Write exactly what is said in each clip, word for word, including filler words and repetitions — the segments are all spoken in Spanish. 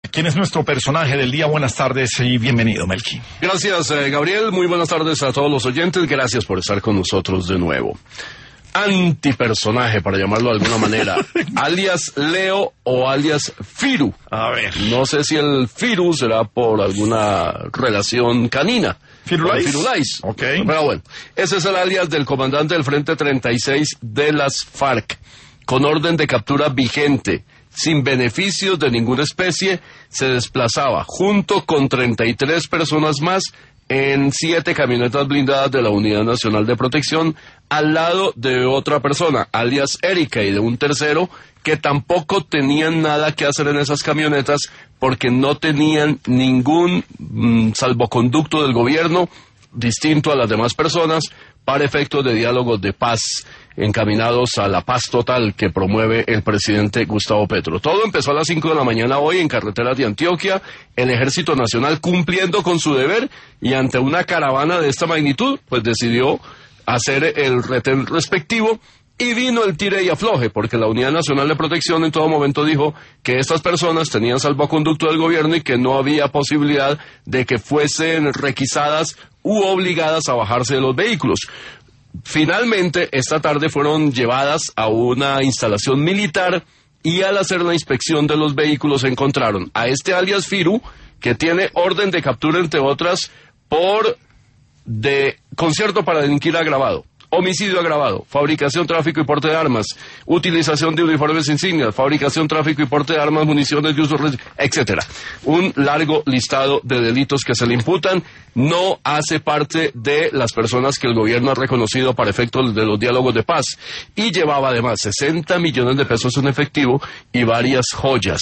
¿Quién es nuestro personaje del día? Buenas tardes y bienvenido, Melqui. Gracias, eh, Gabriel. Muy buenas tardes a todos los oyentes. Gracias por estar con nosotros de nuevo. Antipersonaje, para llamarlo de alguna manera, alias Leo o alias Firu. A ver. No sé si el Firu será por alguna relación canina. Firulais. Firulais. Ok. Pero bueno, ese es el alias del comandante del Frente treinta y seis de las FARC, con orden de captura vigente, sin beneficios de ninguna especie, se desplazaba junto con treinta y tres personas más en siete camionetas blindadas de la Unidad Nacional de Protección, al lado de otra persona, alias Erika, y de un tercero, que tampoco tenían nada que hacer en esas camionetas porque no tenían ningún mm, salvoconducto del gobierno distinto a las demás personas para efectos de diálogos de paz encaminados a la paz total que promueve el presidente Gustavo Petro. Todo empezó a las cinco de la mañana hoy en carreteras de Antioquia, el Ejército Nacional cumpliendo con su deber y ante una caravana de esta magnitud, pues decidió hacer el retén respectivo y vino el tire y afloje, porque la Unidad Nacional de Protección en todo momento dijo que estas personas tenían salvoconducto del gobierno y que no había posibilidad de que fuesen requisadas u obligadas a bajarse de los vehículos. Finalmente, esta tarde fueron llevadas a una instalación militar y al hacer la inspección de los vehículos encontraron a este alias Firu, que tiene orden de captura, entre otras, por de concierto para delinquir agravado, homicidio agravado, fabricación, tráfico y porte de armas, utilización de uniformes insignias, fabricación, tráfico y porte de armas, municiones de uso, etcétera. Un largo listado de delitos que se le imputan. No hace parte de las personas que el gobierno ha reconocido para efectos de los diálogos de paz. Y llevaba además sesenta millones de pesos en efectivo y varias joyas.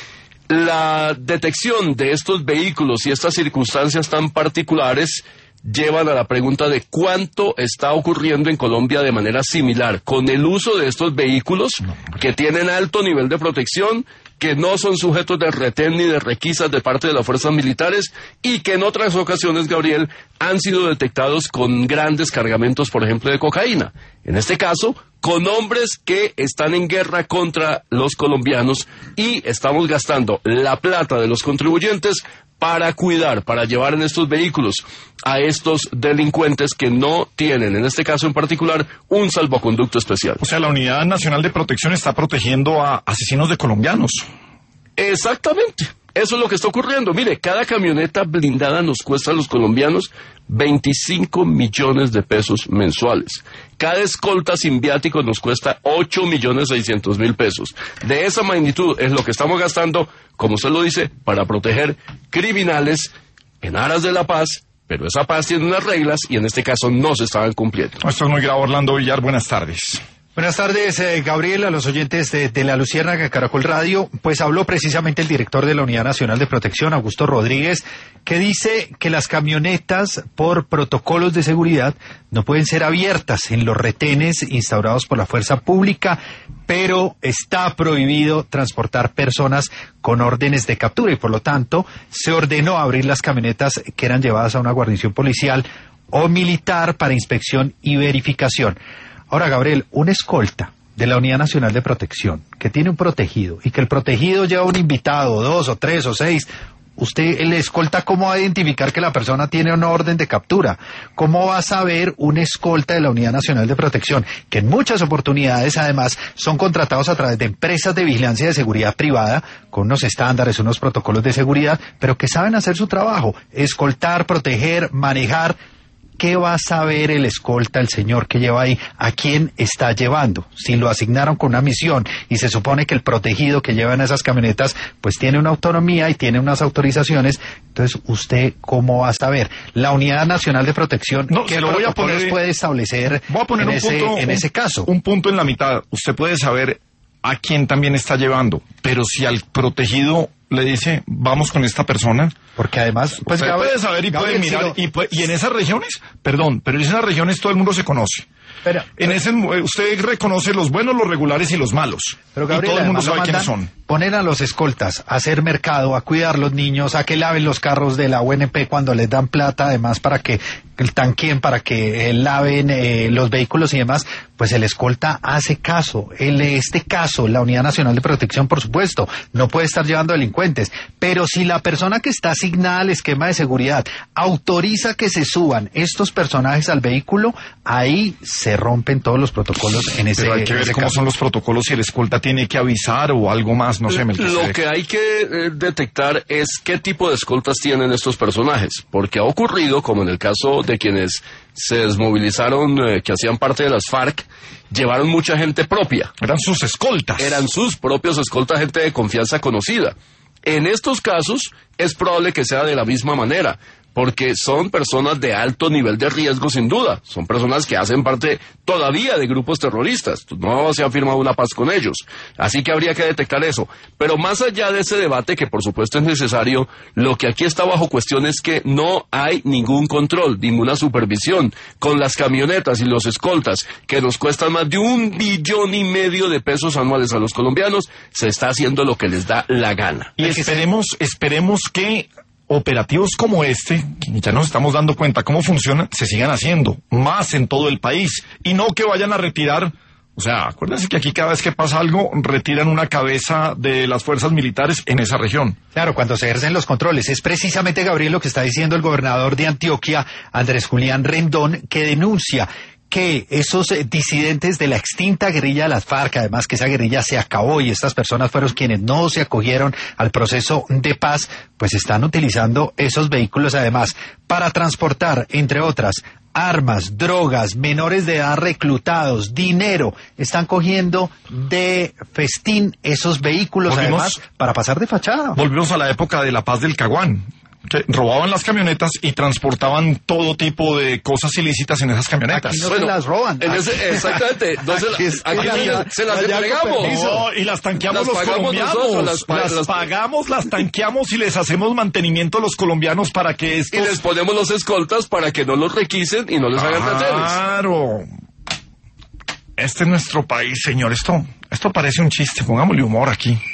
La detección de estos vehículos y estas circunstancias tan particulares llevan a la pregunta de cuánto está ocurriendo en Colombia de manera similar con el uso de estos vehículos que tienen alto nivel de protección, que no son sujetos de retén ni de requisas de parte de las fuerzas militares y que en otras ocasiones, Gabriel, han sido detectados con grandes cargamentos, por ejemplo, de cocaína. En este caso, con hombres que están en guerra contra los colombianos y estamos gastando la plata de los contribuyentes para cuidar, para llevar en estos vehículos a estos delincuentes que no tienen, en este caso en particular, un salvoconducto especial. O sea, la Unidad Nacional de Protección está protegiendo a asesinos de colombianos. Exactamente. Eso es lo que está ocurriendo. Mire, cada camioneta blindada nos cuesta a los colombianos veinticinco millones de pesos mensuales. Cada escolta sin viáticos nos cuesta ocho millones seiscientos mil pesos. De esa magnitud es lo que estamos gastando, como usted lo dice, para proteger criminales en aras de la paz, pero esa paz tiene unas reglas y en este caso no se estaban cumpliendo. Esto es muy grave. Orlando Villar, buenas tardes. Buenas tardes, eh, Gabriel, a los oyentes de, de La Luciérnaga, Caracol Radio. Pues habló precisamente el director de la Unidad Nacional de Protección, Augusto Rodríguez, que dice que las camionetas, por protocolos de seguridad, no pueden ser abiertas en los retenes instaurados por la fuerza pública, pero está prohibido transportar personas con órdenes de captura y, por lo tanto, se ordenó abrir las camionetas que eran llevadas a una guarnición policial o militar para inspección y verificación. Ahora, Gabriel, un escolta de la Unidad Nacional de Protección que tiene un protegido y que el protegido lleva un invitado, dos o tres o seis, usted, el escolta, ¿cómo va a identificar que la persona tiene una orden de captura? ¿Cómo va a saber un escolta de la Unidad Nacional de Protección, que en muchas oportunidades además son contratados a través de empresas de vigilancia de seguridad privada, con unos estándares, unos protocolos de seguridad, pero que saben hacer su trabajo, escoltar, proteger, manejar? ¿Qué va a saber el escolta, el señor que lleva ahí, a quién está llevando? Si lo asignaron con una misión y se supone que el protegido que lleva en esas camionetas pues tiene una autonomía y tiene unas autorizaciones, entonces ¿usted cómo va a saber? La Unidad Nacional de Protección, no, ¿qué lo voy a poner, puede establecer voy a poner en, un ese, punto, en un, ese caso? Un punto en la mitad. Usted puede saber a quién también está llevando, pero si al protegido le dice, vamos con esta persona. Porque además, pues Gabriel, puede saber y Gabriel, puede mirar. Si lo... y, y en esas regiones, perdón, pero en esas regiones todo el mundo se conoce. Pero, en ese usted reconoce los buenos, los regulares y los malos. Pero Gabriel, y todo el mundo sabe mandan, quiénes son. Ponen a los escoltas a hacer mercado, a cuidar los niños, a que laven los carros de la U N P cuando les dan plata, además para que el tanqueen, para que eh, laven eh, los vehículos y demás. Pues el escolta hace caso. En este caso, la Unidad Nacional de Protección, por supuesto, no puede estar llevando delincuentes. Pero si la persona que está asignada al esquema de seguridad autoriza que se suban estos personajes al vehículo, ahí se rompen todos los protocolos en ese, Pero hay que ver cómo caso. son los protocolos, si el escolta tiene que avisar o algo más, no sé. Lo que hay que eh, detectar es qué tipo de escoltas tienen estos personajes, porque ha ocurrido, como en el caso de quienes se desmovilizaron, eh, que hacían parte de las FARC, llevaron mucha gente propia. Eran sus escoltas. Eran sus propios escoltas, gente de confianza conocida. En estos casos es probable que sea de la misma manera, porque son personas de alto nivel de riesgo sin duda, son personas que hacen parte todavía de grupos terroristas, no se ha firmado una paz con ellos, así que habría que detectar eso. Pero más allá de ese debate, que por supuesto es necesario, lo que aquí está bajo cuestión es que no hay ningún control, ninguna supervisión, con las camionetas y los escoltas, que nos cuestan más de un billón y medio de pesos anuales a los colombianos, se está haciendo lo que les da la gana. Y esperemos, esperemos que operativos como este, que ya nos estamos dando cuenta cómo funcionan, se sigan haciendo más en todo el país y no que vayan a retirar. O sea, acuérdense que aquí cada vez que pasa algo, retiran una cabeza de las fuerzas militares en esa región. Claro, cuando se ejercen los controles. Es precisamente, Gabriel, lo que está diciendo el gobernador de Antioquia, Andrés Julián Rendón, que denuncia que esos eh, disidentes de la extinta guerrilla de las FARC, además que esa guerrilla se acabó y estas personas fueron quienes no se acogieron al proceso de paz, pues están utilizando esos vehículos además para transportar, entre otras, armas, drogas, menores de edad reclutados, dinero. Están cogiendo de festín esos vehículos Volvimos, además para pasar de fachada. Volvemos a la época de la paz del Caguán, que robaban las camionetas y transportaban todo tipo de cosas ilícitas en esas camionetas. Aquí no bueno, se las roban. En ese, exactamente. No se, aquí es, aquí allá, se las entregamos. No, y las tanqueamos las los colombianos. Nosotros, las, las, las pagamos, las tanqueamos y les hacemos mantenimiento a los colombianos para que estos... Y les ponemos los escoltas para que no los requisen y no les hagan talleres. Claro. Este es nuestro país, señor. Esto, esto parece un chiste. Pongámosle humor aquí.